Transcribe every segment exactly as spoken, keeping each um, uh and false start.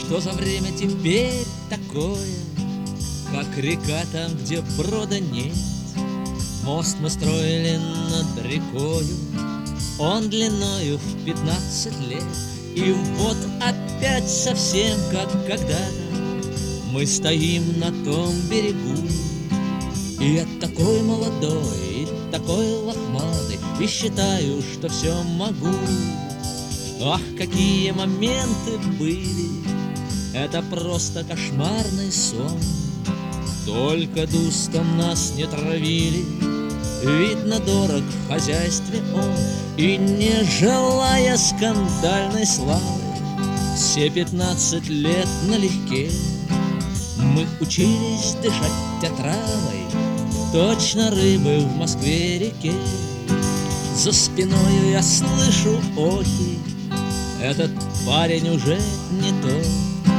Что за время теперь такое, как река там, где брода нет? Мост мы строили над рекою, он длиною в пятнадцать лет. И вот опять совсем как когда-то мы стоим на том берегу. И я такой молодой, и такой лохматый, и считаю, что все могу. Ах, какие моменты были, это просто кошмарный сон. Только дустом нас не травили, видно, дорог в хозяйстве он. И не желая скандальной славы, все пятнадцать лет налегке мы учились дышать отравой, точно рыбы в Москве-реке. За спиною я слышу охи, этот парень уже не тот.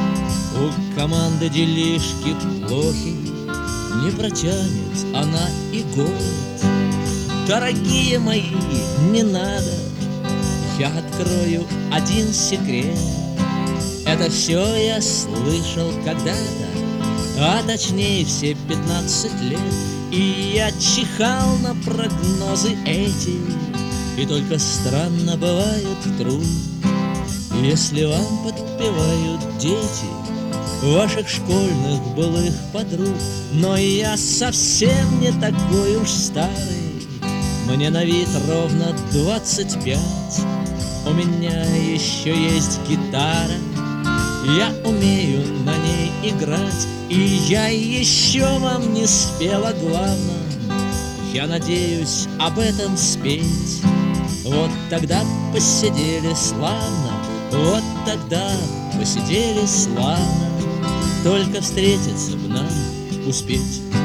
У команды делишки плохи, не протянет она и год. Дорогие мои, не надо, я открою один секрет. Это все я слышал когда-то, а точнее все пятнадцать лет. И я чихал на прогнозы эти, и только странно бывает вдруг, если вам подпевают дети ваших школьных былых подруг. Но я совсем не такой уж старый, мне на вид ровно двадцать пять. У меня еще есть гитара, я умею на ней играть. И я еще вам не спела главное, я надеюсь об этом спеть. Вот тогда посидели славно, вот тогда посидели славно, только встретиться б нам успеть.